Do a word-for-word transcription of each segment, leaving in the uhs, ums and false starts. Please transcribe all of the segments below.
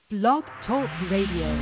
Blog Talk Radio.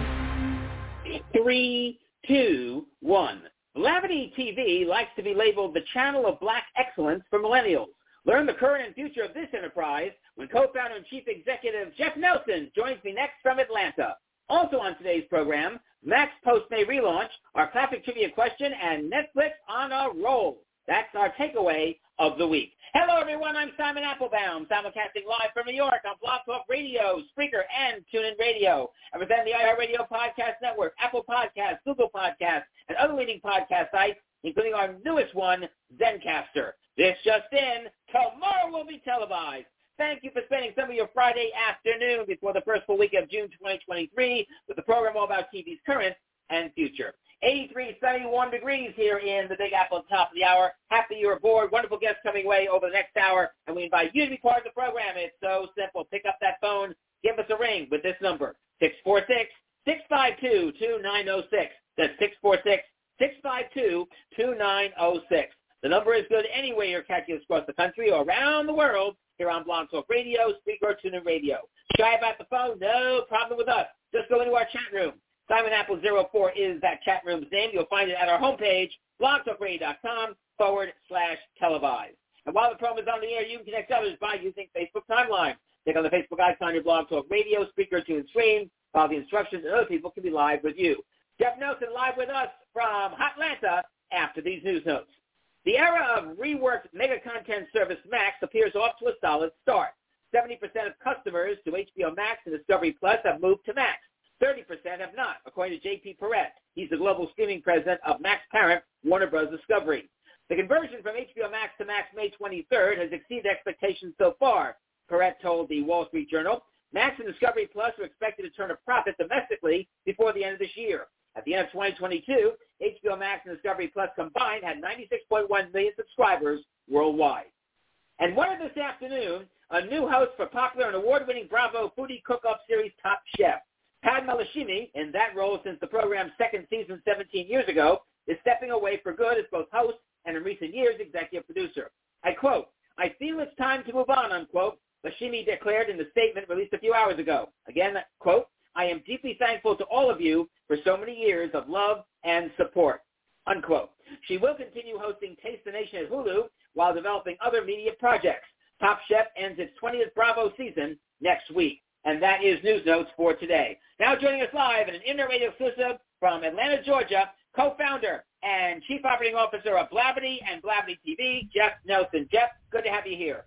Three, two, one. Blavity T V likes to be labeled the channel of black excellence for millennials. Learn the current and future of this enterprise when co-founder and chief executive Jeff Nelson joins me next from Atlanta. Also on today's program, Max Post-May relaunch, our classic trivia question, and Netflix on a roll. That's our takeaway of the week. Hello, everyone. I'm Simon Applebaum, simulcasting live from New York on Blog Talk Radio, Spreaker, and TuneIn Radio. I present the iHeartRadio Podcast Network, Apple Podcasts, Google Podcasts, and other leading podcast sites, including our newest one, Zencastr. This just in, tomorrow will be televised. Thank you for spending some of your Friday afternoon before the first full week of June twenty twenty-three with the program all about T V's current and future. eighty-three, seventy-one degrees here in the Big Apple, top of the hour. Happy you're aboard. Wonderful guests coming away over the next hour, and we invite you to be part of the program. It's so simple. Pick up that phone. Give us a ring with this number, six four six, six five two, two nine zero six. That's six four six, six five two, two nine zero six. The number is good anywhere you're catching us across the country or around the world here on Blog Talk Radio, Spreaker, TuneIn Radio. Shy about the phone? No problem with us. Just go into our chat room. Simon Apple zero four is that chat room's name. You'll find it at our homepage, blogtalkradio.com forward slash televised. And while the program is on the air, you can connect others by using Facebook Timeline. Click on the Facebook icon on your Blog Talk Radio, Spreaker, TuneIn Stream. Follow the instructions, and other people can be live with you. Jeff Nelson live with us from Atlanta after these news notes. The era of reworked mega content service Max appears off to a solid start. seventy percent of customers to H B O Max and Discovery Plus have moved to Max. thirty percent have not, according to J P Perrette. He's the global streaming president of Max parent, Warner Bros. Discovery. The conversion from H B O Max to Max May twenty-third has exceeded expectations so far, Perrette told the Wall Street Journal. Max and Discovery Plus are expected to turn a profit domestically before the end of this year. At the end of twenty twenty-two, H B O Max and Discovery Plus combined had ninety-six point one million subscribers worldwide. And one of this afternoon, a new host for popular and award-winning Bravo foodie cook-up series Top Chef. Padma Lakshmi, in that role since the program's second season seventeen years ago, is stepping away for good as both host and, in recent years, executive producer. I quote, "I feel it's time to move on," unquote, Lakshmi declared in the statement released a few hours ago. Again, quote, "I am deeply thankful to all of you for so many years of love and support," unquote. She will continue hosting Taste the Nation at Hulu while developing other media projects. Top Chef ends its twentieth Bravo season next week. And that is News Notes for today. Now joining us live in an Internet Radio exclusive from Atlanta, Georgia, co-founder and chief operating officer of Blavity and Blavity T V, Jeff Nelson. Jeff, good to have you here.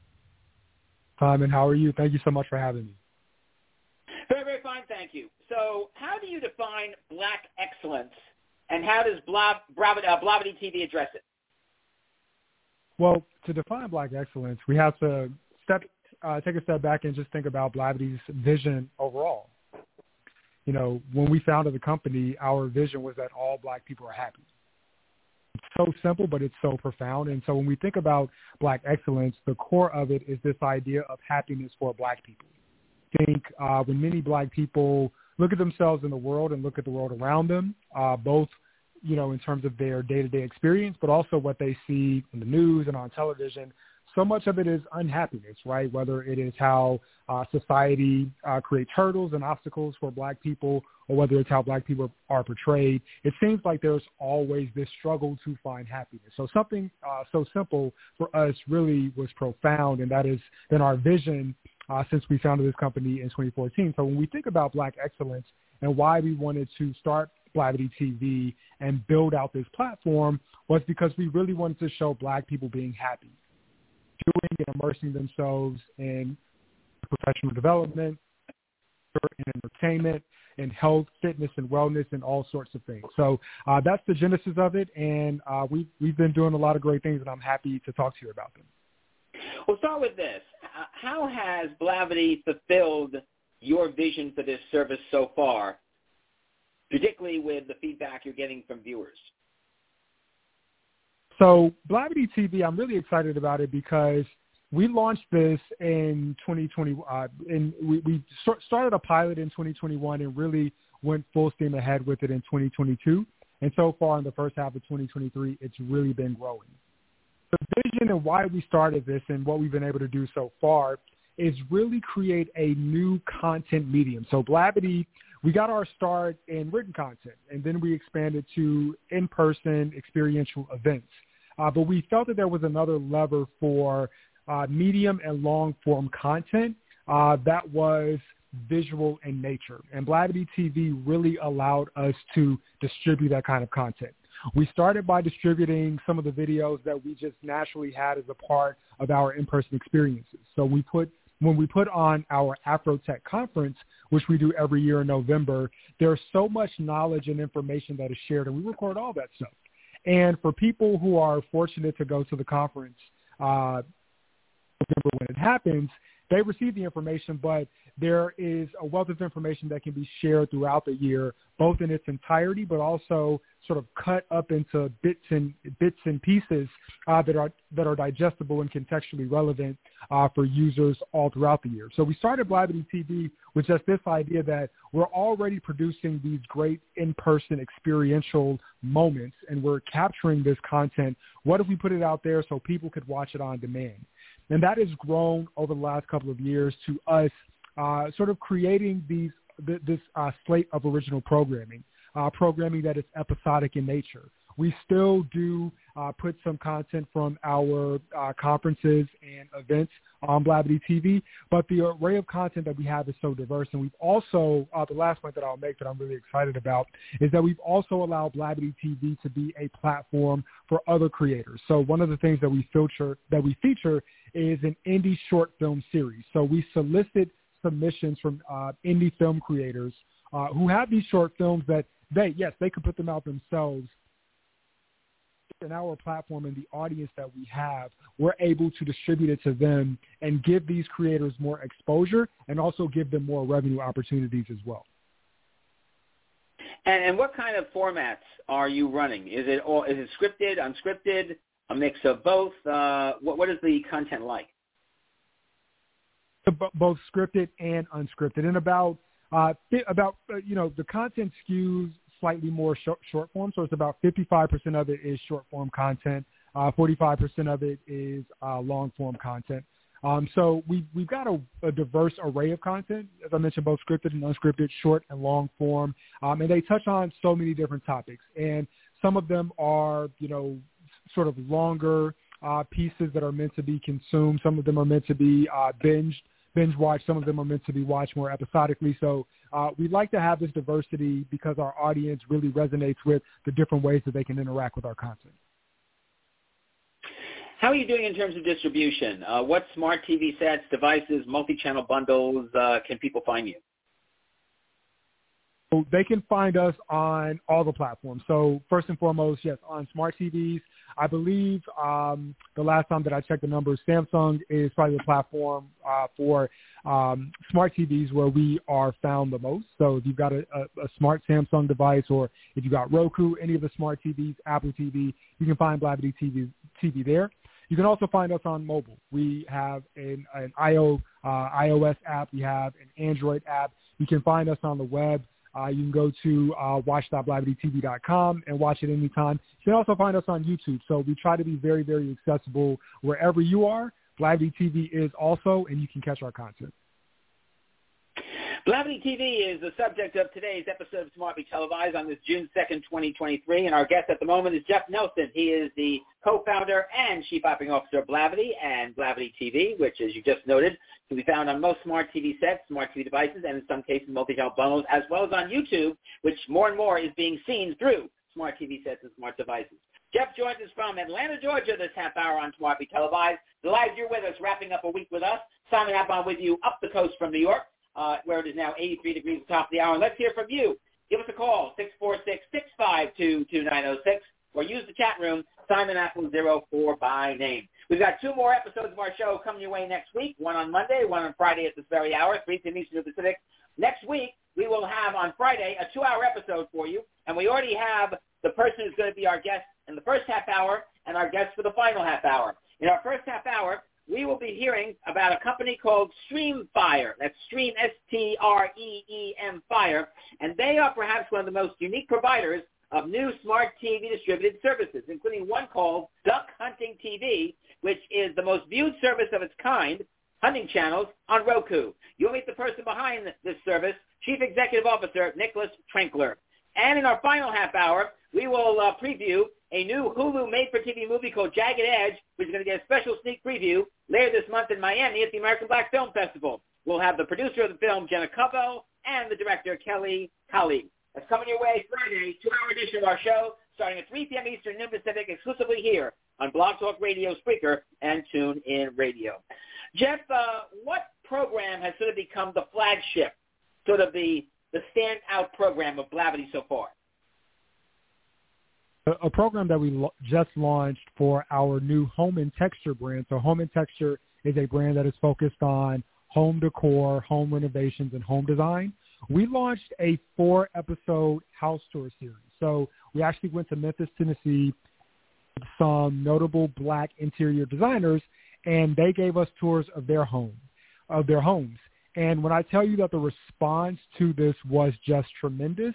Simon, how are you? Thank you so much for having me. Very, very fine, thank you. So how do you define black excellence, and how does Blav- Bravity, uh, Blavity T V address it? Well, to define black excellence, we have to step, uh, take a step back and just think about Blavity's vision overall. You know, when we founded the company, our vision was that all black people are happy. It's so simple, but it's so profound. And so when we think about black excellence, the core of it is this idea of happiness for black people. I think uh, when many black people look at themselves in the world and look at the world around them, uh, both, you know, in terms of their day-to-day experience, but also what they see in the news and on television, so much of it is unhappiness, right? Whether it is how uh, society uh, creates hurdles and obstacles for black people, or whether it's how black people are portrayed, it seems like there's always this struggle to find happiness. So something uh, so simple for us really was profound, and that has been our vision uh, since we founded this company in twenty fourteen. So when we think about black excellence and why we wanted to start Blavity T V and build out this platform was because we really wanted to show black people being happy, doing and immersing themselves in professional development, in entertainment, in health, fitness, and wellness, and all sorts of things. So uh, that's the genesis of it, and uh, we, we've been doing a lot of great things, and I'm happy to talk to you about them. We'll start with this. How has Blavity fulfilled your vision for this service so far, particularly with the feedback you're getting from viewers? So Blavity T V, I'm really excited about it because we launched this in twenty twenty. Uh, and we, we started a pilot in twenty twenty-one and really went full steam ahead with it in twenty twenty-two. And so far in the first half of twenty twenty-three, it's really been growing. The vision and why we started this and what we've been able to do so far is really create a new content medium. So Blavity, we got our start in written content, and then we expanded to in-person experiential events. Uh, but we felt that there was another lever for uh, medium and long-form content uh, that was visual in nature. And Blavity T V really allowed us to distribute that kind of content. We started by distributing some of the videos that we just naturally had as a part of our in-person experiences. So we put when we put on our Afrotech conference, which we do every year in November, there's so much knowledge and information that is shared, and we record all that stuff. And for people who are fortunate to go to the conference, uh, November when it happens, they receive the information, but there is a wealth of information that can be shared throughout the year, both in its entirety, but also sort of cut up into bits and bits and pieces uh, that are that are digestible and contextually relevant uh, for users all throughout the year. So we started Blavity T V with just this idea that we're already producing these great in-person experiential moments, and we're capturing this content. What if we put it out there so people could watch it on demand? And that has grown over the last couple of years to us uh, sort of creating these th- this uh, slate of original programming, uh, programming that is episodic in nature. We still do uh, put some content from our uh, conferences and events on Blavity T V, but the array of content that we have is so diverse. And we've also, uh, the last point that I'll make that I'm really excited about is that we've also allowed Blavity T V to be a platform for other creators. So one of the things that we feature, that we feature is an indie short film series. So we solicit submissions from uh, indie film creators uh, who have these short films that they, yes, they could put them out themselves. In our platform and the audience that we have, we're able to distribute it to them and give these creators more exposure and also give them more revenue opportunities as well. And, and what kind of formats are you running? Is it all, is it scripted, unscripted, a mix of both? Uh, what, what is the content like? Both scripted and unscripted, and about uh, about uh, you know the content skews slightly more short, short form, so it's about fifty-five percent of it is short form content, uh, forty-five percent of it is uh, long form content. Um, so we we've got a, a diverse array of content, as I mentioned, both scripted and unscripted, short and long form, um, and they touch on so many different topics. And some of them are you know sort of longer uh, pieces that are meant to be consumed. Some of them are meant to be uh, binged. binge watch. Some of them are meant to be watched more episodically. So uh, we like to have this diversity because our audience really resonates with the different ways that they can interact with our content. How are you doing in terms of distribution? Uh, what smart T V sets, devices, multi-channel bundles uh, can people find you? So they can find us on all the platforms. So first and foremost, yes, on smart T Vs. I believe um, the last time that I checked the numbers, Samsung is probably the platform uh, for um, smart T Vs where we are found the most. So if you've got a, a, a smart Samsung device, or if you've got Roku, any of the smart T Vs, Apple T V, you can find Blavity T V, T V there. You can also find us on mobile. We have an, an I O, uh, iOS app. We have an Android app. You can find us on the web. Uh, you can go to uh, watch dot blavity t v dot com and watch it anytime. You can also find us on YouTube. So we try to be very, very accessible wherever you are. Blavity T V is also, and you can catch our content. Blavity T V is the subject of today's episode of Smartly Televised on this June second, twenty twenty-three, and our guest at the moment is Jeff Nelson. He is the co-founder and chief operating officer of Blavity and Blavity T V, which, as you just noted, can be found on most smart T V sets, smart T V devices, and in some cases multi-channel bundles, as well as on YouTube, which more and more is being seen through smart T V sets and smart devices. Jeff joins us from Atlanta, Georgia, this half hour on Smartly Televised. Delighted you're with us, wrapping up a week with us. Simon Appon with you up the coast from New York, uh, where it is now eighty-three degrees at the top of the hour. And let's hear from you. Give us a call, six four six, six five two, two nine zero six, or use the chat room, Simon Appon zero four by name. We've got two more episodes of our show coming your way next week, one on Monday, one on Friday at this very hour, three p.m. Eastern Pacific. Next week, we will have on Friday a two-hour episode for you, and we already have the person who's going to be our guest in the first half hour and our guest for the final half hour. In our first half hour, we will be hearing about a company called Streamfire. That's Stream, S T R E E M Fire, and they are perhaps one of the most unique providers of new smart T V distributed services, including one called Duck Hunting T V, which is the most viewed service of its kind hunting channels on Roku. You'll meet the person behind this service, Chief Executive Officer Nicholas Trinkler. And in our final half hour, we will uh, preview a new Hulu made-for-T V movie called Jagged Edge, which is going to get a special sneak preview later this month in Miami at the American Black Film Festival. We'll have the producer of the film, Jenna Covo, and the director, Kelly Colley. That's coming your way Friday, two-hour edition of our show, starting at three p.m. Eastern, noon Pacific, exclusively here on Blog Talk Radio, Spreaker, and TuneIn Radio. Jeff, uh, what program has sort of become the flagship, sort of the, the standout program of Blavity so far? A, a program that we lo- just launched for our new Home and Texture brand. So Home and Texture is a brand that is focused on home decor, home renovations, and home design. We launched a four-episode house tour series. So we actually went to Memphis, Tennessee, with some notable black interior designers, and they gave us tours of their home, of their homes. And when I tell you that the response to this was just tremendous,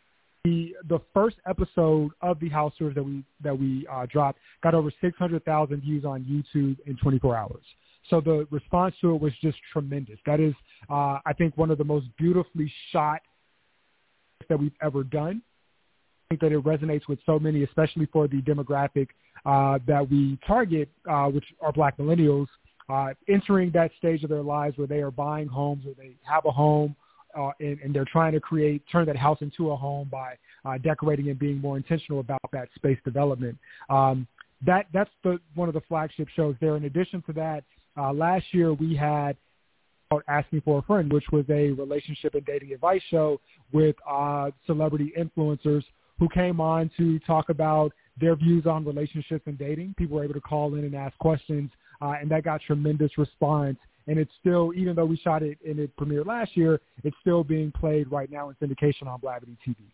the the first episode of the house tours that we that we uh, dropped got over six hundred thousand views on YouTube in twenty-four hours. So the response to it was just tremendous. That is, uh, I think, one of the most beautifully shot that we've ever done. I think that it resonates with so many, especially for the demographic uh, that we target, uh, which are Black millennials, uh, entering that stage of their lives where they are buying homes or they have a home uh, and, and they're trying to create, turn that house into a home by uh, decorating and being more intentional about that space development. Um, that that's the one of the flagship shows there. In addition to that, Uh, last year we had Asking for a Friend, which was a relationship and dating advice show with uh, celebrity influencers who came on to talk about their views on relationships and dating. People were able to call in and ask questions, uh, and that got tremendous response. And it's still, even though we shot it and it premiered last year, it's still being played right now in syndication on Blavity T V.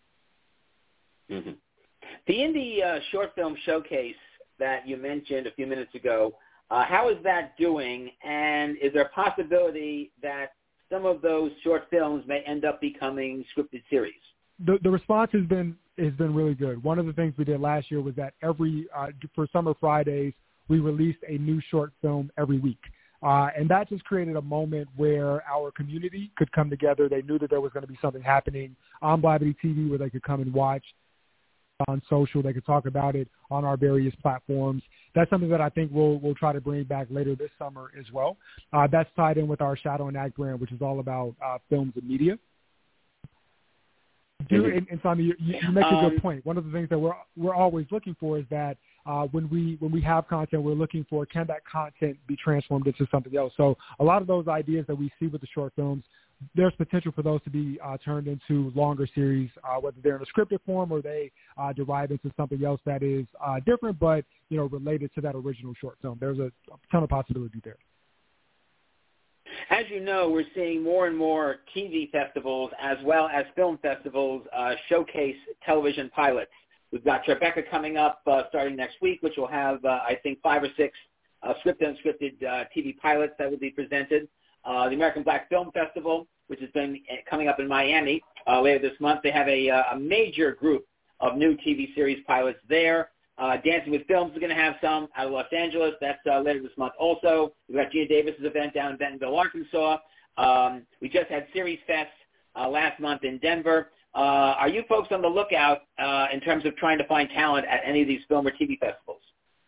Mm-hmm. The indie uh, short film showcase that you mentioned a few minutes ago, Uh, how is that doing, and is there a possibility that some of those short films may end up becoming scripted series? The, the response has been has been really good. One of the things we did last year was that every uh, for Summer Fridays we released a new short film every week, uh, and that just created a moment where our community could come together. They knew that there was going to be something happening on Blavity T V where they could come and watch. On social, they could talk about it on our various platforms. That's something that I think we'll we'll try to bring back later this summer as well. Uh, that's tied in with our Shadow and Act brand, which is all about uh, films and media. Do, and, and Simon, you, you make a good point. One of the things that we're we're always looking for is that uh, when we when we have content, we're looking for, can that content be transformed into something else? So a lot of those ideas that we see with the short films, there's potential for those to be uh, turned into longer series, uh, whether they're in a scripted form or they uh, derive into something else that is uh, different, but you know, related to that original short film. There's a ton of possibility there. As you know, we're seeing more and more T V festivals as well as film festivals uh, showcase television pilots. We've got Tribeca coming up uh, starting next week, which will have, uh, I think, five or six uh, scripted and unscripted uh, T V pilots that will be presented. Uh, the American Black Film Festival, which has been coming up in Miami uh, later this month. They have a, a major group of new T V series pilots there. Uh, Dancing with Films is going to have some out of Los Angeles. That's uh, later this month also. We've got Gina Davis's event down in Bentonville, Arkansas. Um, we just had Series Fest uh, last month in Denver. Uh, are you folks on the lookout uh, in terms of trying to find talent at any of these film or T V festivals?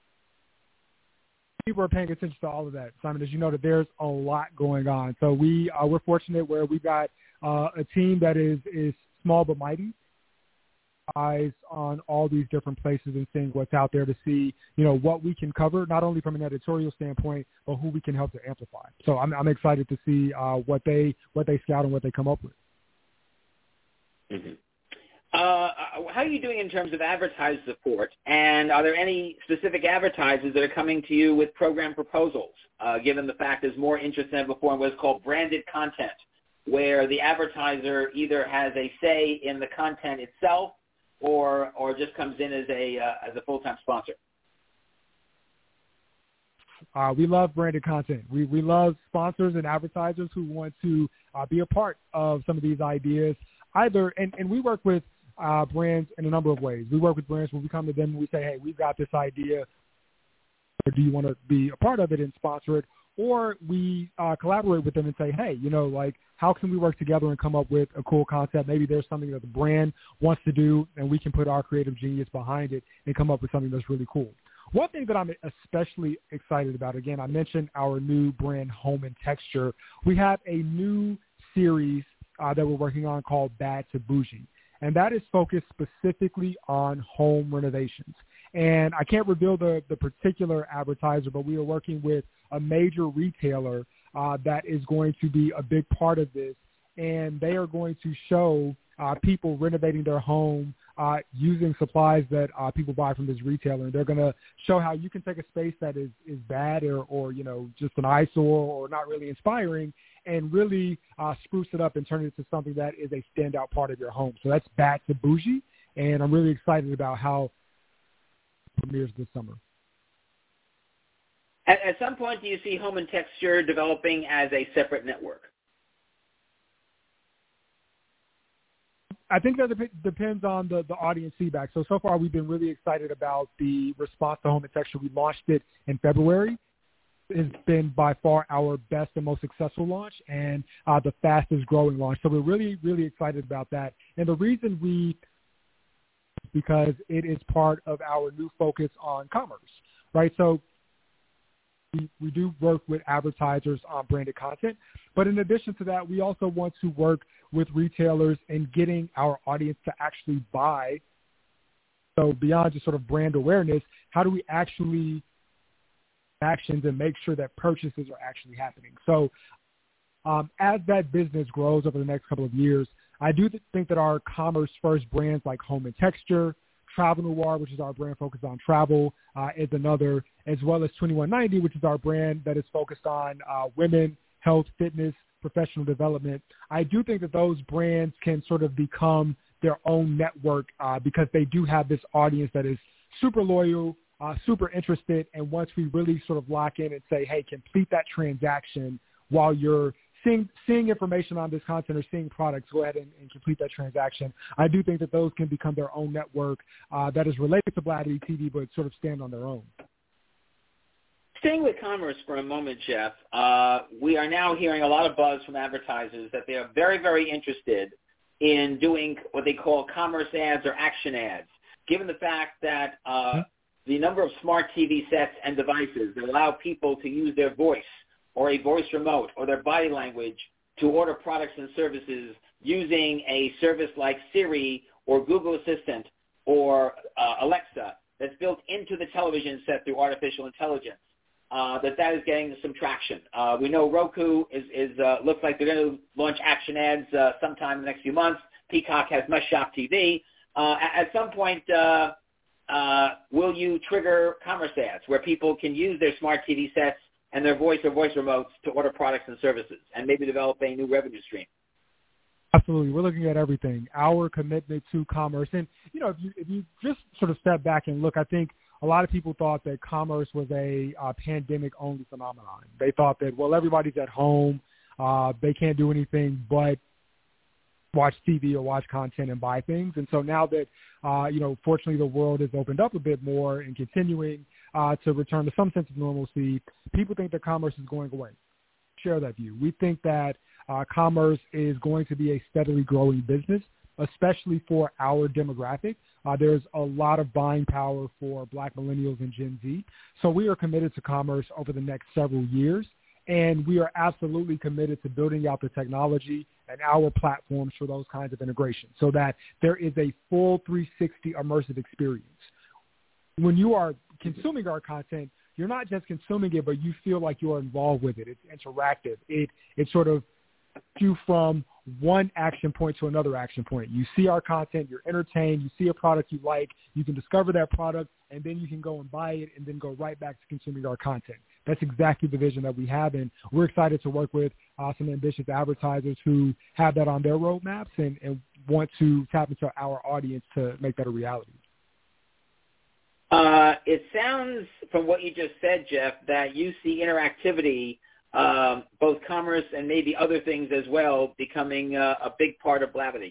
People are paying attention to all of that, Simon. As you know, that there's a lot going on. So we uh, we're fortunate where we've got uh, a team that is is small but mighty, eyes on all these different places and seeing what's out there to see, you know, what we can cover, not only from an editorial standpoint, but who we can help to amplify. So I'm I'm excited to see uh, what they what they scout and what they come up with. Mm-hmm. Uh, how are you doing in terms of advertiser support, and are there any specific advertisers that are coming to you with program proposals, uh, given the fact there's more interest than before in what's called branded content, where the advertiser either has a say in the content itself or or just comes in as a uh, as a full-time sponsor? Uh, we love branded content. We we love sponsors and advertisers who want to uh, be a part of some of these ideas. Either and, and we work with Uh, brands in a number of ways. We work with brands where we come to them and we say, hey, we've got this idea. Or do you want to be a part of it and sponsor it? or we uh, collaborate with them and say, hey, you know, like, how can we work together and come up with a cool concept? Maybe there's something that the brand wants to do, and we can put our creative genius behind it and come up with something that's really cool. One thing that I'm especially excited about, again, I mentioned our new brand, Home and Texture. We have a new series uh, that we're working on called Bad to Bougie, and that is focused specifically on home renovations. And I can't reveal the, the particular advertiser, but we are working with a major retailer uh, that is going to be a big part of this, and they are going to show uh, people renovating their home uh, using supplies that uh, people buy from this retailer. And they're going to show how you can take a space that is, is bad or, or, you know, just an eyesore or not really inspiring and really uh, spruce it up and turn it into something that is a standout part of your home. So that's Bad to Bougie, and I'm really excited about how it premieres this summer. At, at some point, do you see Home and Texture developing as a separate network? I think that dep- depends on the, the audience feedback. So, so far we've been really excited about the response to Home and Texture. We launched it in February. It's been by far our best and most successful launch and uh, the fastest growing launch. So we're really, really excited about that. And the reason we, because it is part of our new focus on commerce, right? So we, we do work with advertisers on branded content. But in addition to that, we also want to work with retailers in getting our audience to actually buy. So beyond just sort of brand awareness, how do we actually actions and make sure that purchases are actually happening? So um, as that business grows over the next couple of years, I do th- think that our commerce first brands like Home and Texture, Travel Noir, which is our brand focused on travel, uh, is another, as well as twenty-one ninety, which is our brand that is focused on uh, women, health, fitness, professional development. I do think that those brands can sort of become their own network uh, because they do have this audience that is super loyal, uh, super interested. And once we really sort of lock in and say, hey, complete that transaction while you're seeing, seeing information on this content or seeing products, go ahead and, and complete that transaction. I do think that those can become their own network uh, that is related to Blavity T V, but sort of stand on their own. Staying with commerce for a moment, Jeff, uh, we are now hearing a lot of buzz from advertisers that they are very, very interested in doing what they call commerce ads or action ads, given the fact that uh, mm-hmm. the number of smart T V sets and devices that allow people to use their voice or a voice remote or their body language to order products and services using a service like Siri or Google Assistant or uh, Alexa that's built into the television set through artificial intelligence. Uh, that that is getting some traction. Uh, we know Roku is, is uh, looks like they're going to launch action ads uh, sometime in the next few months. Peacock has Must Shop T V. Uh, at, at some point, uh, uh, will you trigger commerce ads where people can use their smart T V sets and their voice or voice remotes to order products and services and maybe develop a new revenue stream? Absolutely. We're looking at everything. Our commitment to commerce. And, you know, if you, if you just sort of step back and look, I think a lot of people thought that commerce was a uh, pandemic-only phenomenon. They thought that, well, everybody's at home. Uh, they can't do anything but watch T V or watch content and buy things. And so now that, uh, you know, fortunately the world has opened up a bit more and continuing uh, to return to some sense of normalcy, people think that commerce is going away. Share that view. We think that uh, commerce is going to be a steadily growing business, especially for our demographic. Uh, there's a lot of buying power for Black millennials and Gen Z. So we are committed to commerce over the next several years, and we are absolutely committed to building out the technology and our platforms for those kinds of integrations so that there is a full three sixty immersive experience. When you are consuming our content, you're not just consuming it, but you feel like you are involved with it. It's interactive. It, it sort of you from one action point to another action point. You see our content, you're entertained, you see a product you like, you can discover that product, and then you can go and buy it and then go right back to consuming our content. That's exactly the vision that we have, and we're excited to work with uh, some ambitious advertisers who have that on their roadmaps and, and want to tap into our audience to make that a reality. Uh, it sounds, from what you just said, Jeff, that you see interactivity, um, both commerce and maybe other things as well, becoming uh, a big part of Blavity.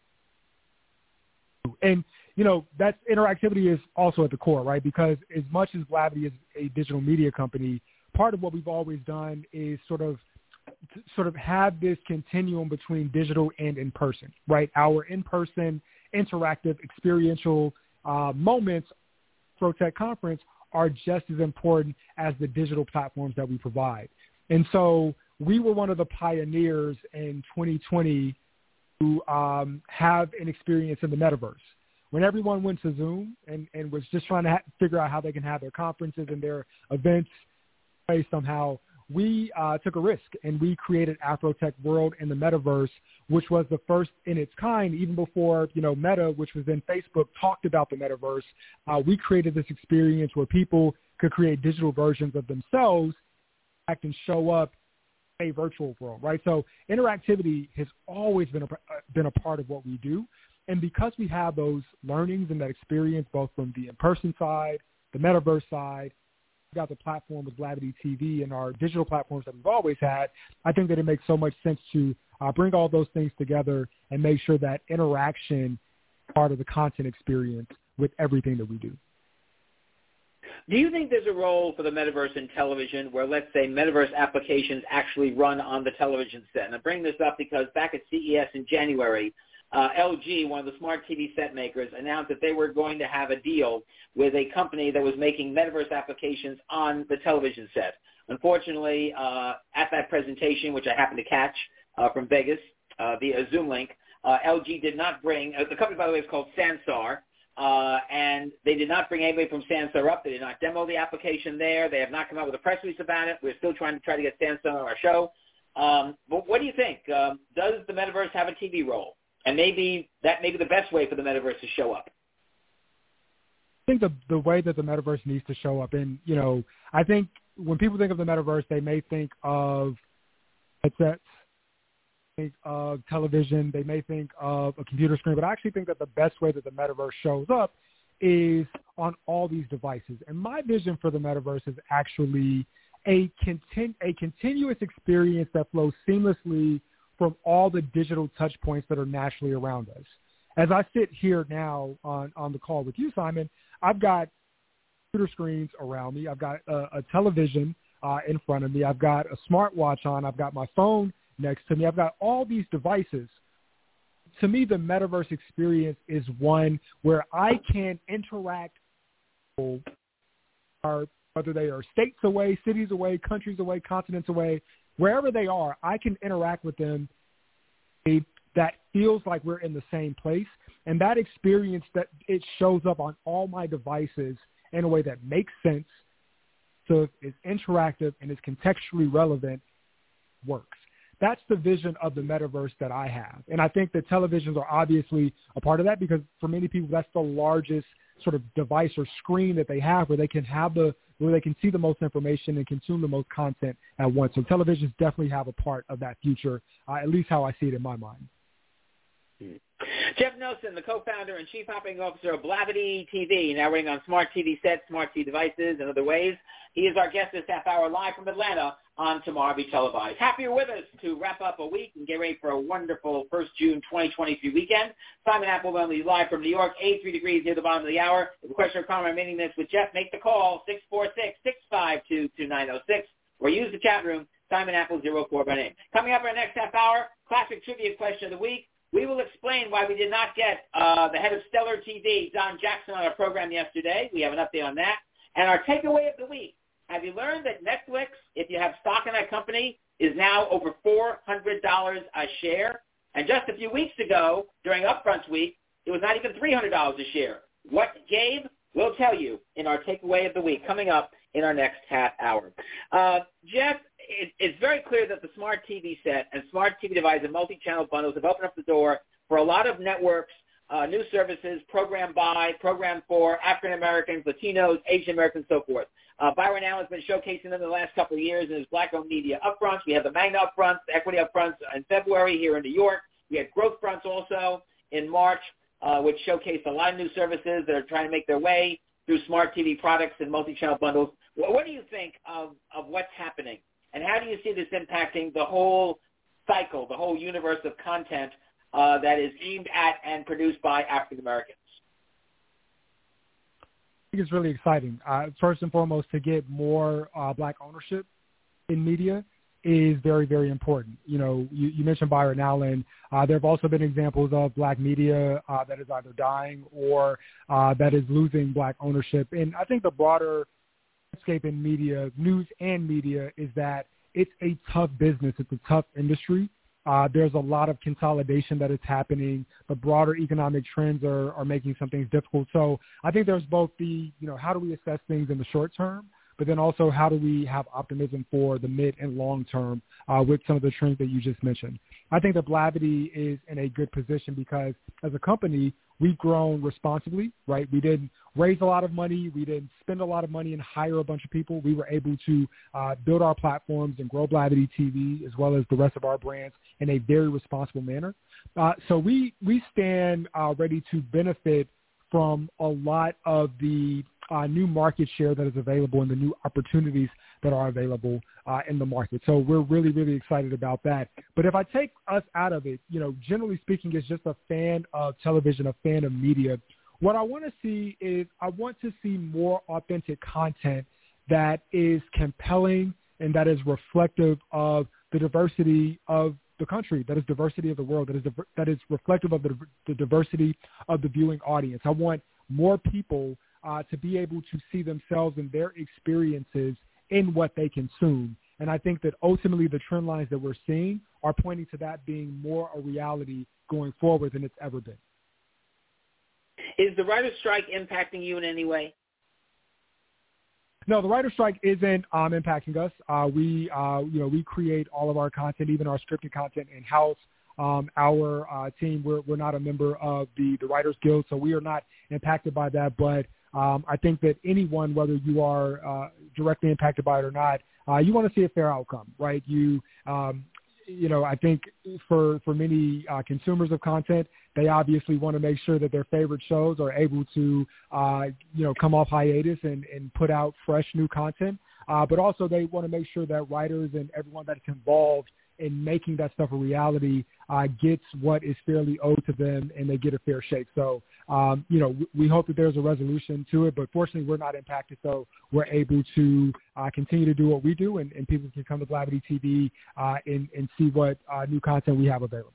And, you know, that interactivity is also at the core, right? Because as much as Blavity is a digital media company, part of what we've always done is sort of sort of have this continuum between digital and in person, right? Our in-person interactive experiential uh, moments for Tech Conference are just as important as the digital platforms that we provide. And so we were one of the pioneers in twenty twenty to um, have an experience in the metaverse. When everyone went to Zoom and, and was just trying to ha- figure out how they can have their conferences and their events somehow, we uh, took a risk and we created Afrotech World in the metaverse, which was the first in its kind. Even before, you know, Meta, which was then Facebook, talked about the metaverse. Uh, we created this experience where people could create digital versions of themselves, act and show up in a virtual world, right? So interactivity has always been a, been a part of what we do. And because we have those learnings and that experience, both from the in-person side, the metaverse side, we've got the platform with Blavity T V and our digital platforms that we've always had, I think that it makes so much sense to uh, bring all those things together and make sure that interaction is part of the content experience with everything that we do. Do you think there's a role for the metaverse in television where, let's say, metaverse applications actually run on the television set? And I bring this up because back at C E S in January, Uh, L G, one of the smart T V set makers, announced that they were going to have a deal with a company that was making metaverse applications on the television set. Unfortunately, uh, at that presentation, which I happened to catch uh, from Vegas uh, via Zoom link, uh, L G did not bring, uh, the company, by the way, is called Sansar, uh, and they did not bring anybody from Sansar up. They did not demo the application there. They have not come out with a press release about it. We're still trying to try to get Sansar on our show. Um, but what do you think? Um, does the metaverse have a T V role? And maybe that may be the best way for the metaverse to show up. I think the the way that the metaverse needs to show up, and, you know, I think when people think of the metaverse, they may think of headsets, think of television, they may think of a computer screen, but I actually think that the best way that the metaverse shows up is on all these devices. And my vision for the metaverse is actually a, contin- a continuous experience that flows seamlessly from all the digital touch points that are naturally around us. As I sit here now on, on the call with you, Simon, I've got computer screens around me. I've got a, a television uh, in front of me. I've got a smartwatch on. I've got my phone next to me. I've got all these devices. To me, the metaverse experience is one where I can interact with people, whether they are states away, cities away, countries away, continents away, wherever they are, I can interact with them that feels like we're in the same place. And that experience, that it shows up on all my devices in a way that makes sense, so it's interactive and is contextually relevant, works. That's the vision of the metaverse that I have. And I think that televisions are obviously a part of that because for many people, that's the largest sort of device or screen that they have where they can have the where they can see the most information and consume the most content at once. So televisions definitely have a part of that future, uh, at least how I see it in my mind. Jeff Nelson, the co-founder and chief operating officer of Blavity T V, now running on smart T V sets, smart T V devices, and other ways. He is our guest this half hour live from Atlanta on Tomorrow Be Televised. Happy you're with us to wrap up a week and get ready for a wonderful first June twenty twenty-three weekend. Simon Applebaum live from New York, eighty-three degrees near the bottom of the hour. If a question or comment remaining minutes with Jeff, make the call, six four six, six five two, two nine zero six, or use the chat room, Simon Apple zero four by name. Coming up in our next half hour, classic trivia question of the week. We will explain why we did not get uh, the head of Stellar T V, Don Jackson, on our program yesterday. We have an update on that. And our takeaway of the week. Have you learned that Netflix, if you have stock in that company, is now over four hundred dollars a share? And just a few weeks ago, during Upfronts Week, it was not even three hundred dollars a share. What gave? We'll tell you in our takeaway of the week coming up in our next half hour. Uh, Jeff, it, it's very clear that the smart T V set and smart T V device and multi-channel bundles have opened up the door for a lot of networks, uh, new services, program by, program for African Americans, Latinos, Asian Americans, so forth. Uh, Byron Allen has been showcasing them in the last couple of years in his Black-owned media upfronts. We have the Magna upfronts, the Equity upfronts in February here in New York. We had Growth fronts also in March, uh, which showcased a lot of new services that are trying to make their way through smart T V products and multi-channel bundles. What, what do you think of, of what's happening? And how do you see this impacting the whole cycle, the whole universe of content uh, that is aimed at and produced by African Americans? think it's really exciting. Uh, first and foremost, to get more uh, black ownership in media is very, very important. You know, you, you mentioned Byron Allen. Uh, there have also been examples of black media uh, that is either dying or uh, that is losing black ownership. And I think the broader landscape in media, news and media, is that it's a tough business. It's a tough industry. Uh, there's a lot of consolidation that is happening. The broader economic trends are, are making some things difficult. So I think there's both the, you know, how do we assess things in the short term, but then also how do we have optimism for the mid and long term uh, with some of the trends that you just mentioned. I think that Blavity is in a good position because as a company, we've grown responsibly, right? We didn't raise a lot of money. We didn't spend a lot of money and hire a bunch of people. We were able to uh, build our platforms and grow Blavity T V as well as the rest of our brands in a very responsible manner. Uh, so we, we stand uh, ready to benefit from a lot of the uh, new market share that is available and the new opportunities that are available uh, in the market. So we're really, really excited about that. But if I take us out of it, you know, generally speaking, as just a fan of television, a fan of media, what I want to see is I want to see more authentic content that is compelling and that is reflective of the diversity of the country, that is diversity of the world, that is diver- that is reflective of the, the diversity of the viewing audience. I want more people uh, to be able to see themselves and their experiences in what they consume. And I think that ultimately the trend lines that we're seeing are pointing to that being more a reality going forward than it's ever been. Is the writer's strike impacting you in any way? No, the writer's strike isn't um, impacting us. Uh, we, uh, you know, we create all of our content, even our scripted content in-house. Um, our uh, team, we're, we're not a member of the, the Writers Guild, so we are not impacted by that. But um, I think that anyone, whether you are uh, directly impacted by it or not, uh, you want to see a fair outcome, right? You, um, you know, I think for for many uh, consumers of content, they obviously want to make sure that their favorite shows are able to, uh, you know, come off hiatus and, and put out fresh new content. Uh, but also they want to make sure that writers and everyone that's involved in making that stuff a reality uh, gets what is fairly owed to them and they get a fair shake. So, um, you know, we, we hope that there's a resolution to it, but fortunately we're not impacted. So we're able to uh, continue to do what we do and, and people can come to Blavity T V uh, and, and see what uh, new content we have available.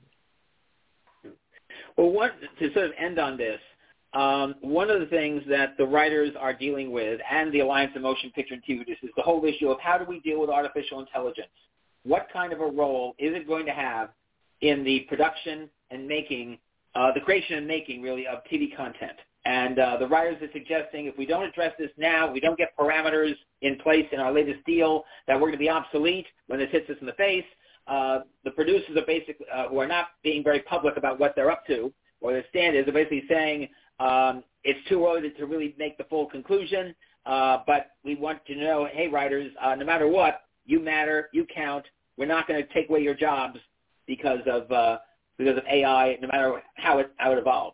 Well, what, to sort of end on this, um, one of the things that the writers are dealing with and the Alliance of Motion Picture and T V Producers is the whole issue of how do we deal with artificial intelligence? What kind of a role is it going to have in the production and making, uh, the creation and making, really, of T V content? And uh, the writers are suggesting if we don't address this now, we don't get parameters in place in our latest deal, that we're going to be obsolete when this hits us in the face. Uh, the producers are basically, uh, who are not being very public about what they're up to, or their stand is, are basically saying um, it's too early to, to really make the full conclusion, uh, but we want to know, hey, writers, uh, no matter what, you matter, you count. We're not going to take away your jobs because of uh, because of A I, no matter how it how it evolves.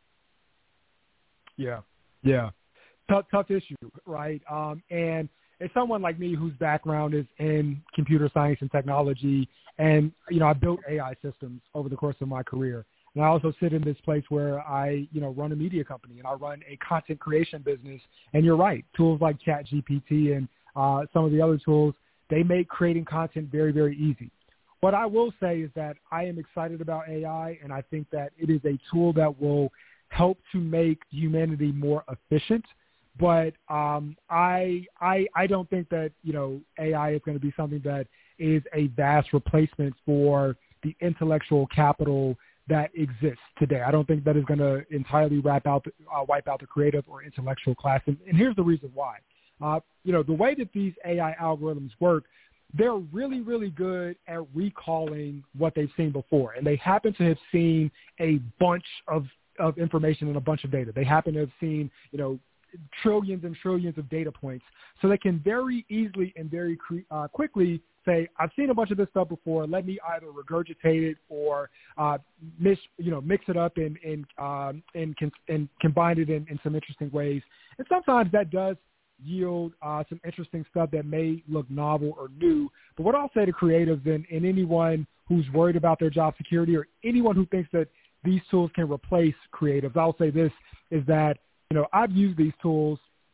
Yeah, yeah, tough tough issue, right? Um, and as someone like me whose background is in computer science and technology, and you know, I built A I systems over the course of my career. And I also sit in this place where I, you know, run a media company and I run a content creation business. And you're right, tools like ChatGPT and uh, some of the other tools, they make creating content very, very easy. What I will say is that I am excited about A I, and I think that it is a tool that will help to make humanity more efficient. But um, I, I, I don't think that, you know, A I is going to be something that is a vast replacement for the intellectual capital that exists today. I don't think that is going to entirely wrap out, uh, wipe out the creative or intellectual class. And, and here's the reason why. Uh, you know, the way that these A I algorithms work, they're really, really good at recalling what they've seen before. And they happen to have seen a bunch of, of information and a bunch of data. They happen to have seen, you know, trillions and trillions of data points. So they can very easily and very cre- uh, quickly say, I've seen a bunch of this stuff before. Let me either regurgitate it or uh, mis, you know, mix it up and and um, and, con- and combine it in, in some interesting ways. And sometimes that does yield uh, some interesting stuff that may look novel or new. But what I'll say to creatives and, and anyone who's worried about their job security or anyone who thinks that these tools can replace creatives, I'll say this is that, you know, I've used these tools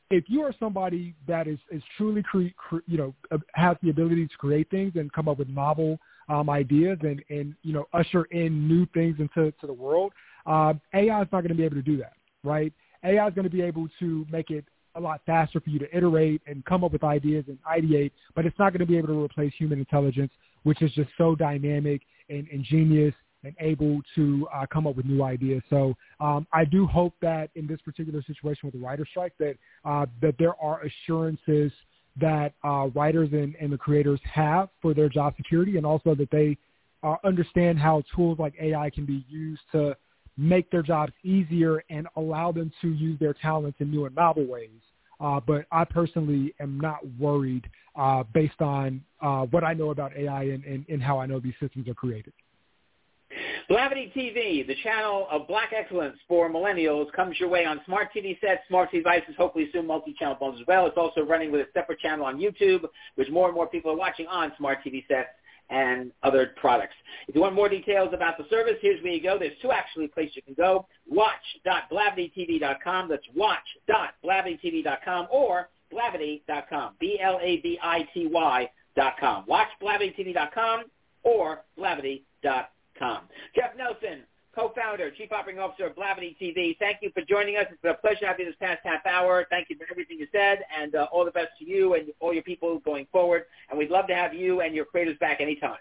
if you are somebody that is, is truly, cre- cre- you know, uh, has the ability to create things and come up with novel um, ideas and, and, you know, usher in new things into to the world, uh, A I is not going to be able to do that, right? A I is going to be able to make it a lot faster for you to iterate and come up with ideas and ideate, but it's not going to be able to replace human intelligence, which is just so dynamic and ingenious and able to uh, come up with new ideas. So um, I do hope that in this particular situation with the writer strike that uh, that there are assurances that uh, writers and, and the creators have for their job security, and also that they uh, understand how tools like A I can be used to make their jobs easier and allow them to use their talents in new and novel ways. Uh, but I personally am not worried uh, based on uh, what I know about A I and, and, and how I know these systems are created. Blavity T V, the channel of black excellence for millennials, comes your way on smart T V sets, smart devices, hopefully soon multi-channel phones as well. It's also running with a separate channel on YouTube, which more and more people are watching on smart T V sets and other products. If you want more details about the service, here's where you go. There's two actually places you can go. watch dot blavity t v dot com. That's watch dot blavity t v dot com or blavity dot com. B L A V I T Y dot com. watch blavity t v dot com or blavity dot com. Jeff Nelson, co-founder, chief operating officer of Blavity T V. Thank you for joining us. It's been a pleasure to have you this past half hour. Thank you for everything you said, and uh, all the best to you and all your people going forward. And we'd love to have you and your creators back anytime.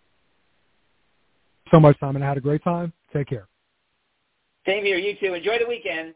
So much, Simon. I had a great time. Take care. Same here. You too. Enjoy the weekend.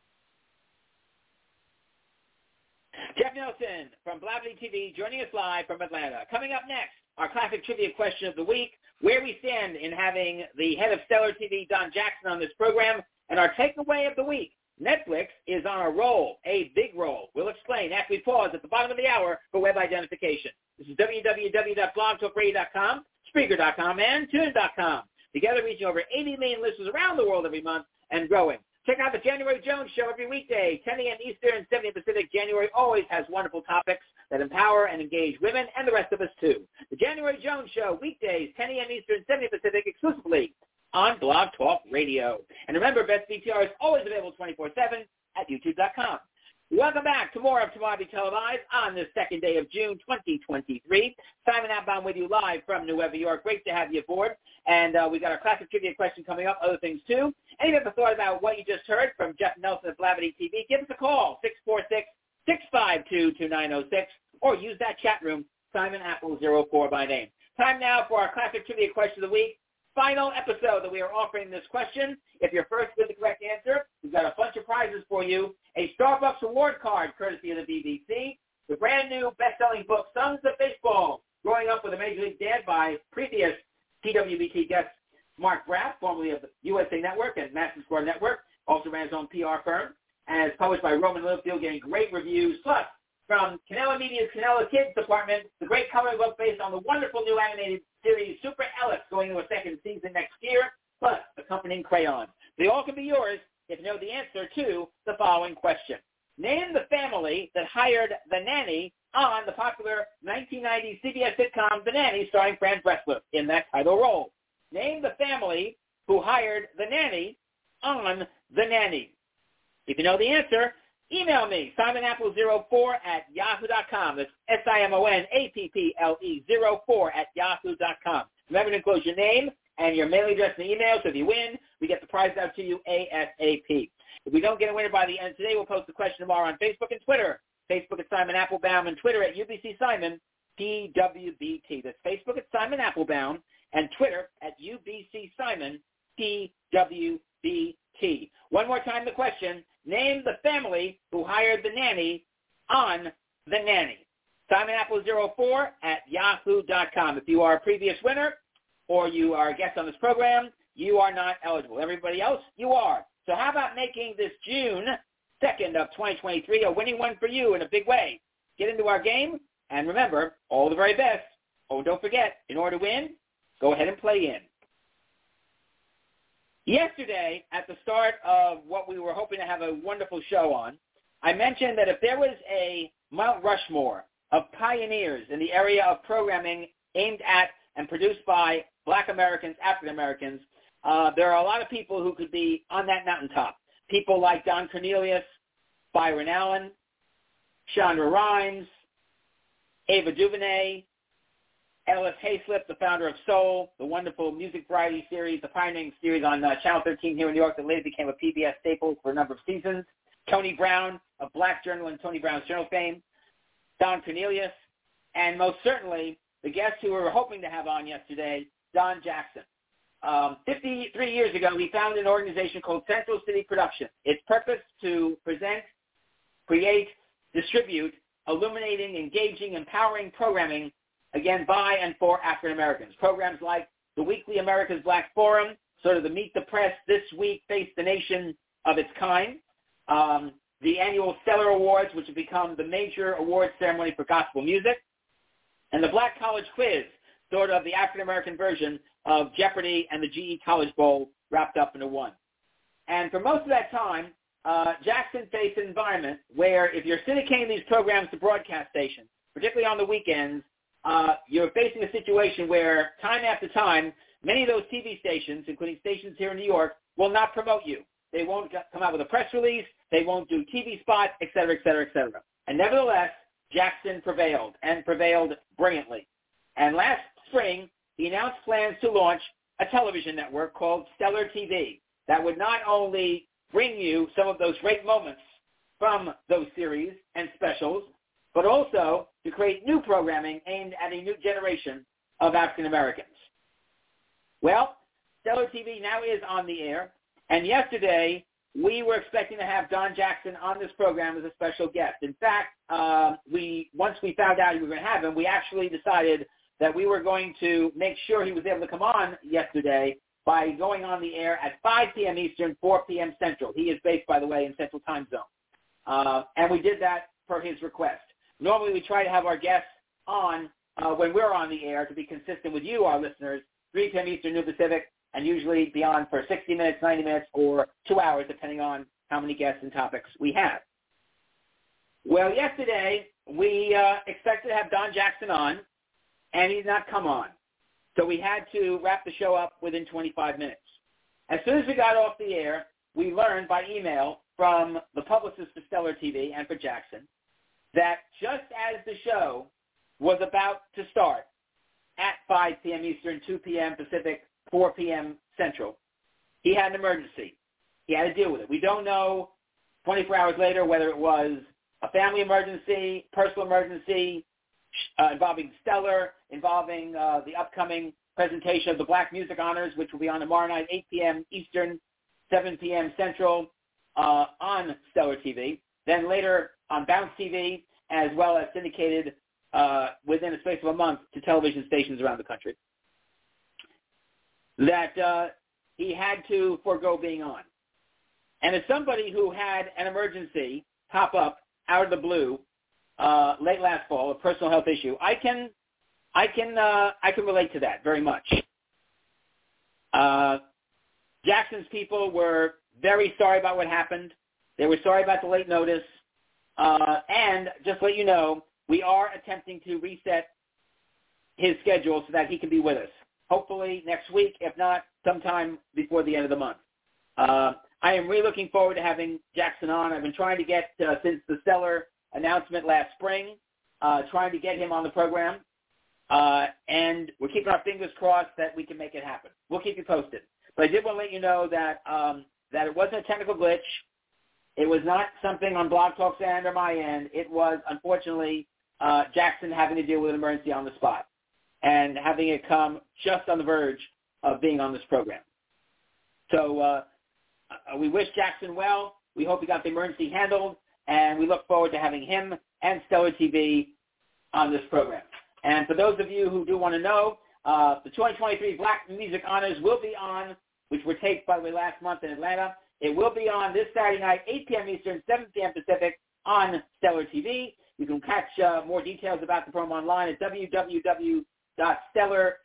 Jeff Nelson from Blavity T V joining us live from Atlanta. Coming up next, our classic trivia question of the week, where we stand in having the head of Stellar T V, Don Jackson, on this program, and our takeaway of the week. Netflix is on a roll, a big roll. We'll explain after we pause at the bottom of the hour for web identification. This is w w w dot blog talk radio dot com, Spreaker dot com, and Tune dot com. Together reaching over eighty million listeners around the world every month and growing. Check out the January Jones Show every weekday, ten a.m. Eastern, seven a.m. Pacific. January always has wonderful topics that empower and engage women and the rest of us too. The January Jones Show, weekdays, ten a.m. Eastern, seven a.m. Pacific, exclusively on Blog Talk Radio. And remember, Best B T R is always available twenty-four seven at youtube dot com. Welcome back to more of Tomorrow Be Televised on this second day of June twenty twenty-three. Simon Applebaum with you live from New York. York. Great to have you aboard. And uh, we've got our classic trivia question coming up, other things too. Any of you ever thought about what you just heard from Jeff Nelson at Blavity T V? Give us a call, six four six, six five two, two nine zero six, or use that chat room, Simon Apple zero four by name. Time now for our classic trivia question of the week. Final episode that we are offering this question. If you're first with the correct answer, we've got a bunch of prizes for you. A Starbucks award card courtesy of the B B C. The brand new best-selling book, Sons of Baseball, Growing Up with a Major League Dad by previous T W B T guest Mark Graff, formerly of the U S A Network and Madison Square Network, also ran his own P R firm, and is published by Roman Littlefield, getting great reviews. Plus, from Canella Media's Canella Kids department, the great coloring book based on the wonderful new animated series Super Ellis, going into a second season next year, plus accompanying crayons. They all can be yours if you know the answer to the following question. Name the family that hired the nanny on the popular nineteen ninety C B S sitcom The Nanny, starring Fran Drescher in that title role. Name the family who hired the nanny on The Nanny. If you know the answer, email me, simon apple zero four at yahoo dot com. That's S I M O N A P P L E zero four at yahoo dot com. Remember to enclose your name and your mailing address in the email, so if you win, we get the prize out to you ASAP. If we don't get a winner by the end of today, we'll post the question tomorrow on Facebook and Twitter. Facebook at Simon Applebaum and Twitter at U B C Simon P W B T. That's Facebook at Simon Applebaum and Twitter at U B C Simon P W B T. One more time the question. Name the family who hired the nanny on The Nanny. Simon Apple zero four at yahoo dot com. If you are a previous winner or you are a guest on this program, you are not eligible. Everybody else, you are. So how about making this June second of twenty twenty-three a winning one for you in a big way? Get into our game, and remember, all the very best. Oh, don't forget, in order to win, go ahead and play in. Yesterday, at the start of what we were hoping to have a wonderful show on, I mentioned that if there was a Mount Rushmore of pioneers in the area of programming aimed at and produced by Black Americans, African Americans, uh, there are a lot of people who could be on that mountaintop. People like Don Cornelius, Byron Allen, Shonda Rhimes, Ava DuVernay, Ellis Hayslip, the founder of Soul, the wonderful music variety series, the pioneering series on uh, Channel thirteen here in New York that later became a P B S staple for a number of seasons. Tony Brown, a black journal in Tony Brown's Journal fame. Don Cornelius, and most certainly the guest who we were hoping to have on yesterday, Don Jackson. Um, fifty-three years ago, he founded an organization called Central City Productions. Its purpose to present, create, distribute, illuminating, engaging, empowering programming, again, by and for African Americans. Programs like the weekly America's Black Forum, sort of the Meet the Press, This Week, Face the Nation of its kind, um, the annual Stellar Awards, which have become the major awards ceremony for gospel music, and the Black College Quiz, sort of the African-American version of Jeopardy and the G E College Bowl wrapped up into one. And for most of that time, uh, Jackson faced an environment where if you're syndicating these programs to broadcast stations, particularly on the weekends, uh, you're facing a situation where time after time, many of those T V stations, including stations here in New York, will not promote you. They won't come out with a press release. They won't do T V spots, et cetera, et cetera, et cetera. And nevertheless, Jackson prevailed, and prevailed brilliantly. And last spring, he announced plans to launch a television network called Stellar T V that would not only bring you some of those great moments from those series and specials, but also to create new programming aimed at a new generation of African Americans. Well, Stellar T V now is on the air. And yesterday, we were expecting to have Don Jackson on this program as a special guest. In fact, uh, we once we found out we were going to have him, we actually decided that we were going to make sure he was able to come on yesterday by going on the air at five p.m. Eastern, four p.m. Central. He is based, by the way, in Central Time Zone. Uh, and we did that per his request. Normally, we try to have our guests on uh, when we're on the air to be consistent with you, our listeners, three p.m. Eastern, New Pacific, and usually be on for sixty minutes, ninety minutes, or two hours, depending on how many guests and topics we have. Well, yesterday, we uh, expected to have Don Jackson on, and he did not come on. So we had to wrap the show up within twenty-five minutes. As soon as we got off the air, we learned by email from the publicist for Stellar T V and for Jackson that just as the show was about to start at five p.m. Eastern, two p.m. Pacific, four p.m. Central, he had an emergency. He had to deal with it. We don't know twenty-four hours later whether it was a family emergency, personal emergency, uh, involving Stellar, involving uh, the upcoming presentation of the Black Music Honors, which will be on tomorrow night, eight p.m. Eastern, seven p.m. Central, uh, on Stellar T V. Then later on Bounce T V, as well as syndicated uh, within a space of a month to television stations around the country, that uh, he had to forego being on. And as somebody who had an emergency pop up out of the blue uh, late last fall, a personal health issue, I can, I can, uh, I can relate to that very much. Uh, Jackson's people were very sorry about what happened. They were sorry about the late notice. Uh, and just to let you know, we are attempting to reset his schedule so that he can be with us. Hopefully next week, if not sometime before the end of the month. Uh, I am really looking forward to having Jackson on. I've been trying to get, uh, since the Stellar announcement last spring, uh, trying to get him on the program. Uh, and we're keeping our fingers crossed that we can make it happen. We'll keep you posted. But I did want to let you know that um, that it wasn't a technical glitch. It was not something on Blog Talk's end or my end. It was, unfortunately, uh, Jackson having to deal with an emergency on the spot and having it come just on the verge of being on this program. So uh, we wish Jackson well. We hope he got the emergency handled, and we look forward to having him and Stellar T V on this program. And for those of you who do want to know, uh, the twenty twenty-three Black Music Honors will be on, which were taped, by the way, last month in Atlanta. It will be on this Saturday night, eight p.m. Eastern, seven p.m. Pacific, on Stellar T V. You can catch uh, more details about the program online at w w w dot stellar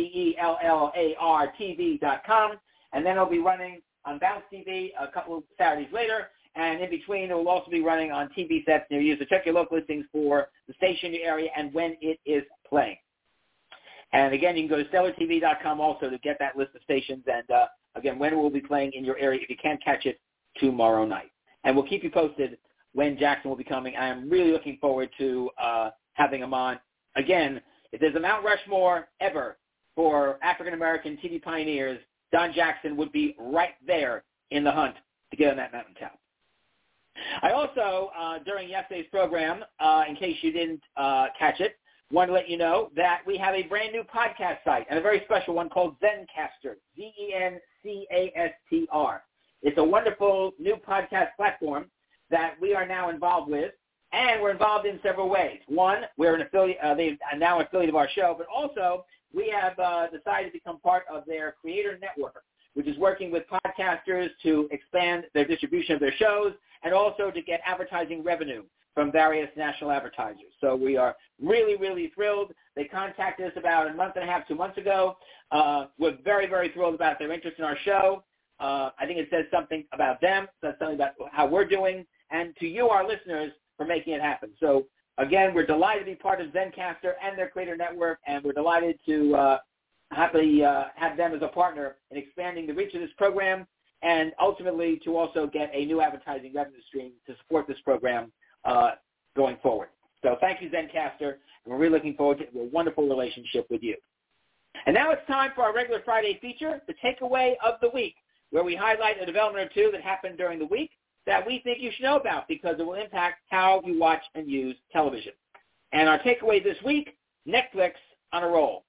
t v dot com. And then it'll be running on Bounce T V a couple of Saturdays later. And in between, it will also be running on T V sets near you. So check your local listings for the station in your area and when it is playing. And again, you can go to stellar t v dot com also to get that list of stations. And uh, again, when it will be playing in your area if you can't catch it tomorrow night. And we'll keep you posted when Jackson will be coming. I am really looking forward to uh, having him on. Again, if there's a Mount Rushmore ever for African-American T V pioneers, Don Jackson would be right there in the hunt to get on that mountaintop. I also, uh, during yesterday's program, uh, in case you didn't uh, catch it, want to let you know that we have a brand new podcast site and a very special one called Zencastr, Z E N C A S T R. It's a wonderful new podcast platform that we are now involved with, and we're involved in several ways. One, we're an affiliate, uh, they are now an affiliate of our show, but also we have uh, decided to become part of their creator network, which is working with podcasters to expand their distribution of their shows and also to get advertising revenue from various national advertisers. So we are really, really thrilled. They contacted us about a month and a half, two months ago. Uh, we're very, very thrilled about their interest in our show. Uh, I think it says something about them, says something about how we're doing, and to you, our listeners, for making it happen. So, again, we're delighted to be part of Zencastr and their creator network, and we're delighted to uh, happily uh, have them as a partner in expanding the reach of this program and ultimately to also get a new advertising revenue stream to support this program uh, going forward. So thank you, Zencastr, and we're really looking forward to a wonderful relationship with you. And now it's time for our regular Friday feature, the takeaway of the week, where we highlight a development or two that happened during the week that we think you should know about because it will impact how you watch and use television. And our takeaway this week, Netflix on a roll.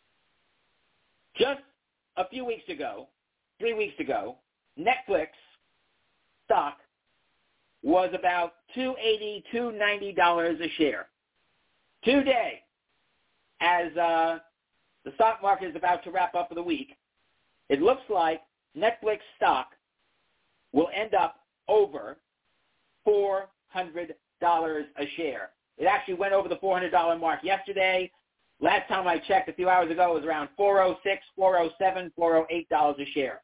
Just a few weeks ago, three weeks ago, Netflix stock was about two eighty, two ninety dollars a share. Today, as uh, the stock market is about to wrap up for the week, it looks like Netflix stock will end up over four hundred dollars a share. It actually went over the four hundred dollars mark yesterday. Last time I checked a few hours ago, it was around four oh six, four oh seven, four oh eight dollars a share.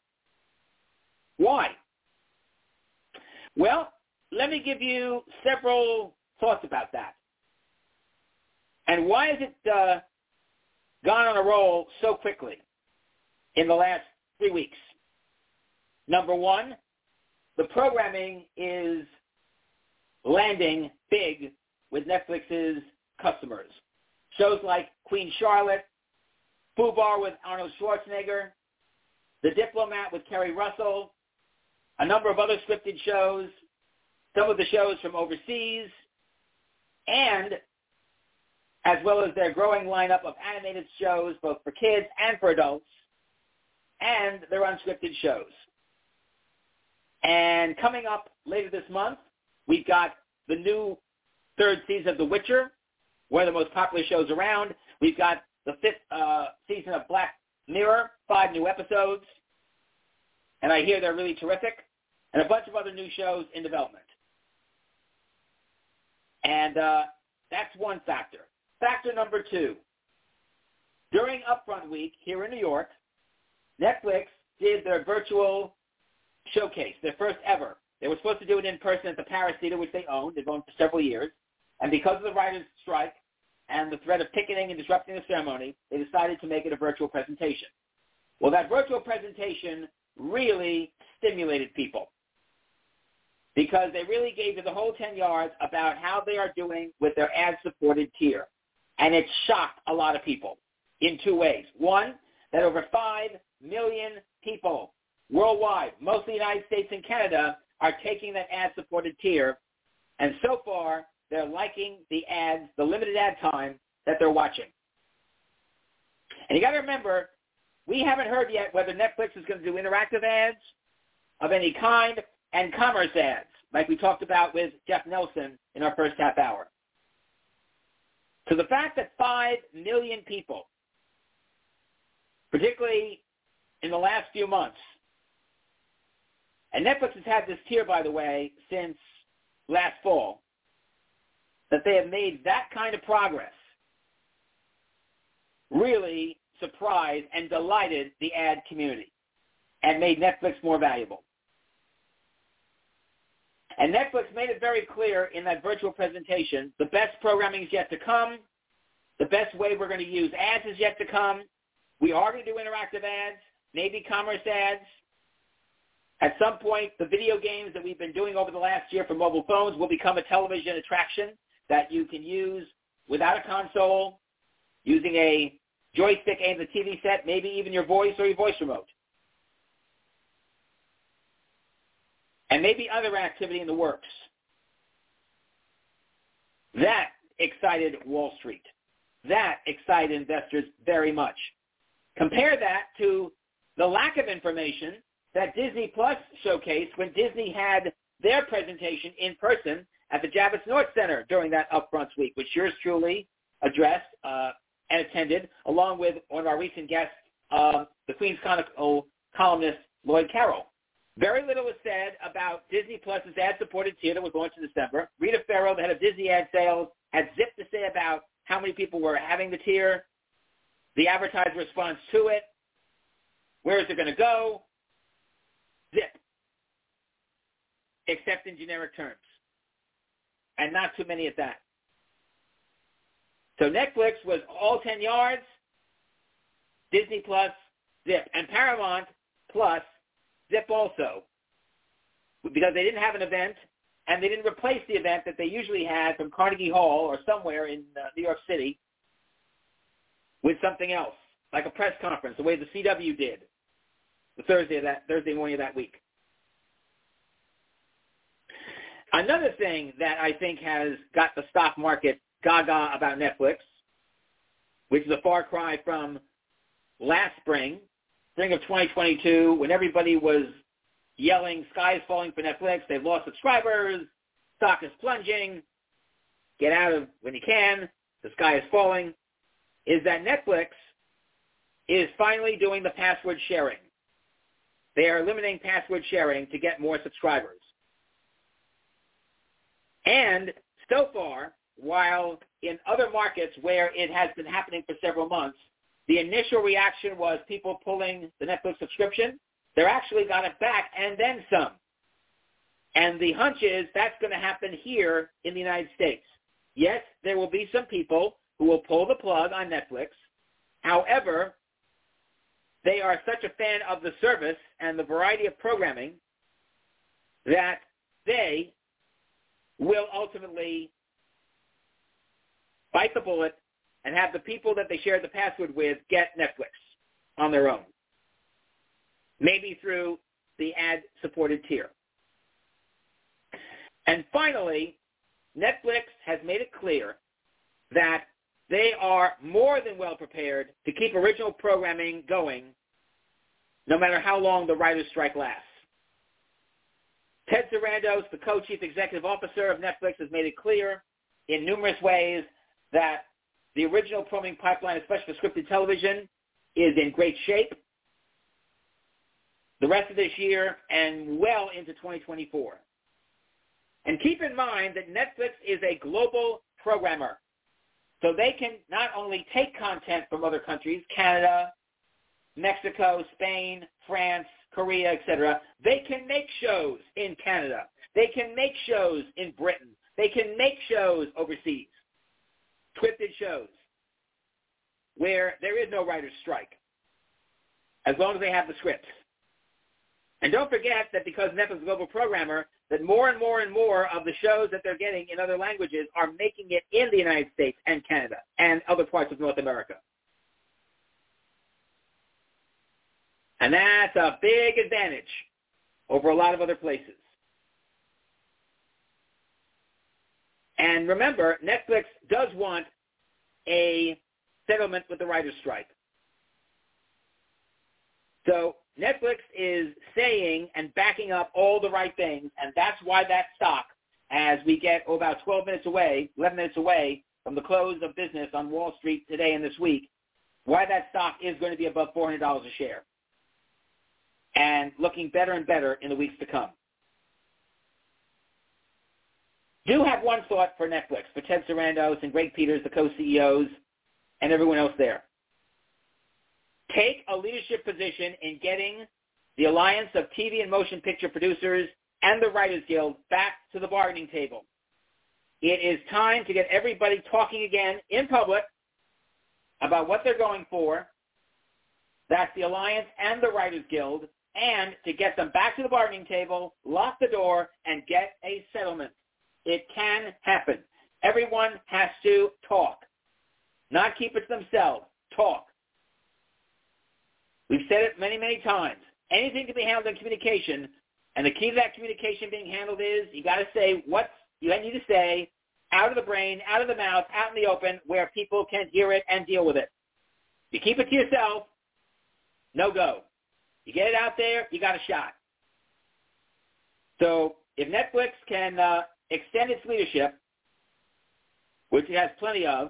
Why? Well, let me give you several thoughts about that. And why has it uh, gone on a roll so quickly in the last three weeks? Number one, the programming is landing big with Netflix's customers. Shows like Queen Charlotte, FUBAR with Arnold Schwarzenegger, The Diplomat with Kerry Russell, a number of other scripted shows, some of the shows from overseas, and as well as their growing lineup of animated shows, both for kids and for adults, and their unscripted shows. And coming up later this month, we've got the new third season of The Witcher, one of the most popular shows around. We've got the fifth uh, season of Black Mirror, five new episodes, and I hear they're really terrific, and a bunch of other new shows in development. And uh, that's one factor. Factor number two, during Upfront Week here in New York, Netflix did their virtual showcase, their first ever. They were supposed to do it in person at the Paris Theater, which they owned. They've owned for several years. And because of the writers' strike and the threat of picketing and disrupting the ceremony, they decided to make it a virtual presentation. Well, that virtual presentation really stimulated people because they really gave you the whole ten yards about how they are doing with their ad-supported tier. And it shocked a lot of people in two ways. One, that over five million people worldwide, mostly the United States and Canada, are taking that ad-supported tier. And so far, they're liking the ads, the limited ad time that they're watching. And you got to remember, we haven't heard yet whether Netflix is going to do interactive ads of any kind and commerce ads, like we talked about with Jeff Nelson in our first half hour. So the fact that five million people, particularly in the last few months, and Netflix has had this tier, by the way, since last fall, that they have made that kind of progress really surprised and delighted the ad community and made Netflix more valuable. And Netflix made it very clear in that virtual presentation, the best programming is yet to come. The best way we're going to use ads is yet to come. We are going to do interactive ads, maybe commerce ads. At some point, the video games that we've been doing over the last year for mobile phones will become a television attraction that you can use without a console, using a joystick aimed at the T V set, maybe even your voice or your voice remote. And maybe other activity in the works. That excited Wall Street. That excited investors very much. Compare that to the lack of information that Disney Plus showcased when Disney had their presentation in person at the Javits North Center during that upfront week, which yours truly addressed uh, and attended, along with one of our recent guests, uh, the Queen's Chronicle columnist Lloyd Carroll. Very little was said about Disney Plus's ad-supported tier that was launched in December. Rita Ferro, the head of Disney Ad Sales, had zip to say about how many people were having the tier, the advertiser response to it, where is it going to go, zip, except in generic terms, and not too many at that. So Netflix was all ten yards, Disney Plus, zip, and Paramount Plus, zip also, because they didn't have an event, and they didn't replace the event that they usually had from Carnegie Hall or somewhere in uh, New York City with something else, like a press conference, the way the C W did the Thursday of that Thursday morning of that week. Another thing that I think has got the stock market gaga about Netflix, which is a far cry from last spring, spring of twenty twenty-two, when everybody was yelling, sky is falling for Netflix, they've lost subscribers, stock is plunging, get out of when you can, the sky is falling, is that Netflix is finally doing the password sharing. They are limiting password sharing to get more subscribers. And so far, while in other markets where it has been happening for several months, the initial reaction was people pulling the Netflix subscription. They're actually got it back and then some. And the hunch is that's going to happen here in the United States. Yes, there will be some people who will pull the plug on Netflix. However, they are such a fan of the service and the variety of programming that they will ultimately bite the bullet and have the people that they shared the password with get Netflix on their own, maybe through the ad-supported tier. And finally, Netflix has made it clear that they are more than well prepared to keep original programming going no matter how long the writer's strike lasts. Ted Sarandos, the co-chief executive officer of Netflix, has made it clear in numerous ways that the original programming pipeline, especially for scripted television, is in great shape the rest of this year and well into twenty twenty-four. And keep in mind that Netflix is a global programmer. So they can not only take content from other countries, Canada, Mexico, Spain, France, Korea, et cetera. They can make shows in Canada. They can make shows in Britain. They can make shows overseas, scripted shows, where there is no writer's strike, as long as they have the scripts. And don't forget that because Netflix is a global programmer, that more and more and more of the shows that they're getting in other languages are making it in the United States and Canada and other parts of North America. And that's a big advantage over a lot of other places. And remember, Netflix does want a settlement with the writer's strike. So Netflix is saying and backing up all the right things, and that's why that stock, as we get oh, about twelve minutes away, eleven minutes away from the close of business on Wall Street today and this week, why that stock is going to be above four hundred dollars a share and looking better and better in the weeks to come. Do have one thought for Netflix, for Ted Sarandos and Greg Peters, the co-C E Os, and everyone else there. Take a leadership position in getting the Alliance of T V and Motion Picture Producers and the Writers Guild back to the bargaining table. It is time to get everybody talking again in public about what they're going for. That's the Alliance and the Writers Guild, and to get them back to the bargaining table, lock the door, and get a settlement. It can happen. Everyone has to talk, not keep it to themselves. Talk. We've said it many, many times. Anything can be handled in communication, and the key to that communication being handled is you got to say what you need to say out of the brain, out of the mouth, out in the open, where people can hear it and deal with it. You keep it to yourself, no go. You get it out there, you got a shot. So if Netflix can uh, extend its leadership, which it has plenty of,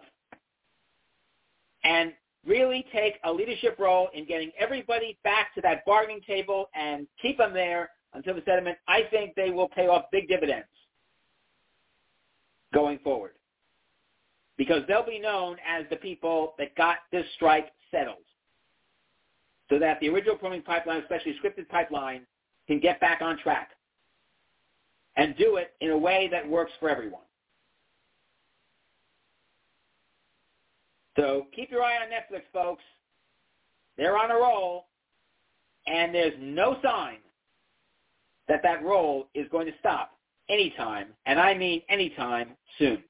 and really take a leadership role in getting everybody back to that bargaining table and keep them there until the settlement, I think they will pay off big dividends going forward, because they'll be known as the people that got this strike settled, so that the original programming pipeline, especially scripted pipeline, can get back on track and do it in a way that works for everyone. So keep your eye on Netflix, folks. They're on a roll, and there's no sign that that roll is going to stop anytime, and I mean anytime soon.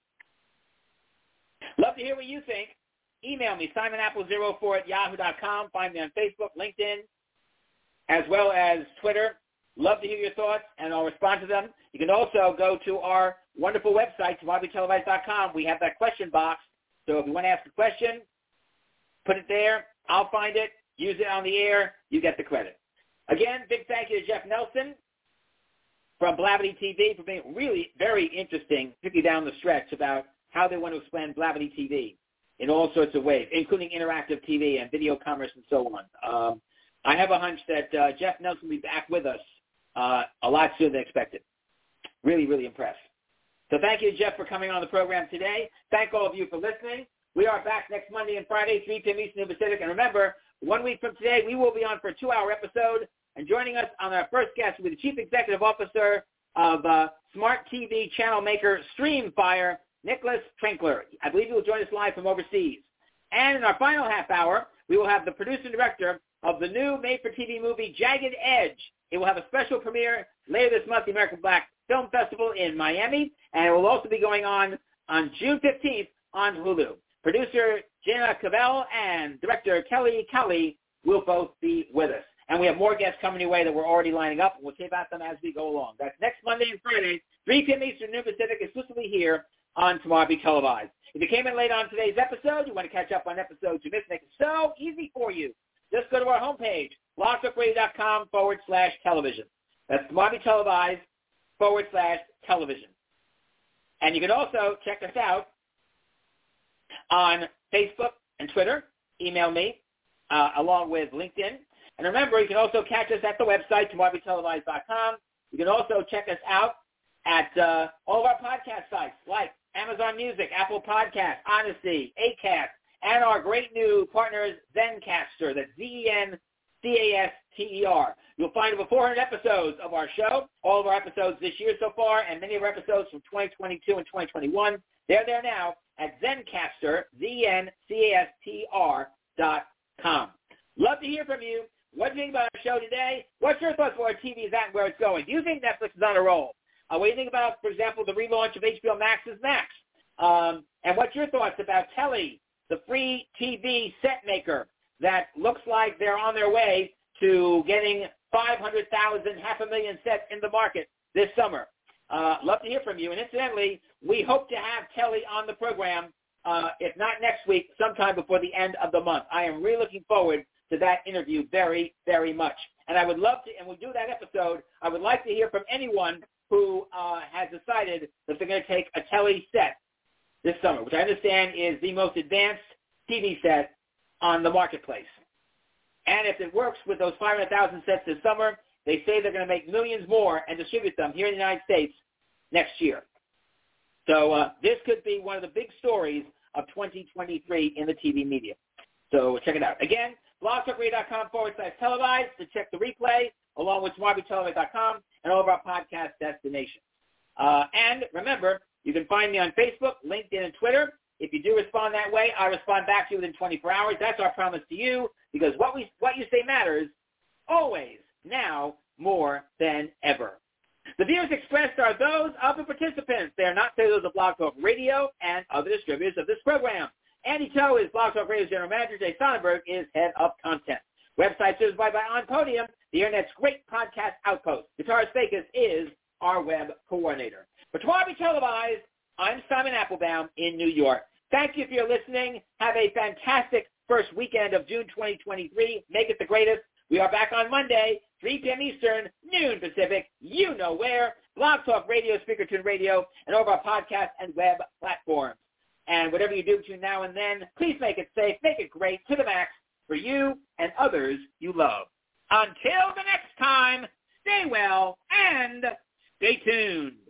Love to hear what you think. Email me, simon apple zero four at yahoo dot com. Find me on Facebook, LinkedIn, as well as Twitter. Love to hear your thoughts, and I'll respond to them. You can also go to our wonderful website, tomorrow televised dot com. We have that question box. So if you want to ask a question, put it there. I'll find it. Use it on the air. You get the credit. Again, big thank you to Jeff Nelson from Blavity T V for being really very interesting, particularly down the stretch, about how they want to expand Blavity T V in all sorts of ways, including interactive T V and video commerce and so on. Um, I have a hunch that uh, Jeff Nelson will be back with us uh, a lot sooner than expected. Really, really impressed. So thank you, Jeff, for coming on the program today. Thank all of you for listening. We are back next Monday and Friday, three p.m. Eastern and Pacific. And remember, one week from today, we will be on for a two-hour episode. And joining us on our first guest will be the Chief Executive Officer of uh, Smart T V channel maker Streamfire, Nicholas Trinkler. I believe he will join us live from overseas. And in our final half hour, we will have the producer and director of the new made-for-T V movie Jagged Edge. It will have a special premiere later this month, the American Black Film Festival in Miami, and it will also be going on on June fifteenth on Hulu. Producer Jenna Cavell and director Kelly Kelly will both be with us. And we have more guests coming your way that we're already lining up, and we'll tell you about them as we go along. That's next Monday and Friday, three p.m. Eastern, noon Pacific, exclusively here on Tomorrow Be Televised. If you came in late on today's episode, you want to catch up on episodes you missed, make it so easy for you. Just go to our homepage, blogtalkradio.com forward slash television. That's Tomorrow Be Televised forward slash television. And you can also check us out on Facebook and Twitter. Email me uh, along with LinkedIn. And remember, you can also catch us at the website, tomorrow be televised dot com. You can also check us out at uh, all of our podcast sites like Amazon Music, Apple Podcasts, Odyssey, Acast, and our great new partners, Zencastr. That's Z E N C A S T E R. You'll find over four hundred episodes of our show, all of our episodes this year so far, and many of our episodes from twenty twenty-two and twenty twenty-one. They're there now at Zencastr, Z E N C A S T R dot com. Love to hear from you. What do you think about our show today? What's your thoughts for where T V is at and where it's going? Do you think Netflix is on a roll? Uh, what do you think about, for example, the relaunch of H B O Max's Max? Um, and what's your thoughts about Telly, the free T V set maker that looks like they're on their way to getting five hundred thousand, half a million sets in the market this summer? Uh, love to hear from you. And incidentally, we hope to have Telly on the program, uh, if not next week, sometime before the end of the month. I am really looking forward to that interview very, very much. And I would love to, and we'll do that episode, I would like to hear from anyone who uh, has decided that they're going to take a Telly set this summer, which I understand is the most advanced T V set on the marketplace. And if it works with those five hundred thousand sets this summer, they say they're going to make millions more and distribute them here in the United States next year. So uh, this could be one of the big stories of twenty twenty-three in the T V media. So check it out. Again, blogtalkradio.com forward slash televised to check the replay, along with tomorrow be televised dot com and all of our podcast destinations. Uh, and remember, you can find me on Facebook, LinkedIn, and Twitter. If you do respond that way, I respond back to you within twenty-four hours. That's our promise to you, because what we what you say matters always, now more than ever. The views expressed are those of the participants. They are not those of Blog Talk Radio and other distributors of this program. Andy Toe is Blog Talk Radio's general manager. Jay Sonnenberg is head of content. Website serviced by On Podium, the Internet's great podcast outpost. Guitarist Vegas is our web coordinator. For Tomorrow Be Televised, I'm Simon Applebaum in New York. Thank you for your listening. Have a fantastic first weekend of June twenty twenty-three. Make it the greatest. We are back on Monday, three p.m. Eastern, noon Pacific. You know where. Blog Talk Radio, Speakertune Radio, and over our podcast and web platforms. And whatever you do between now and then, please make it safe, make it great, to the max, for you and others you love. Until the next time, stay well and stay tuned.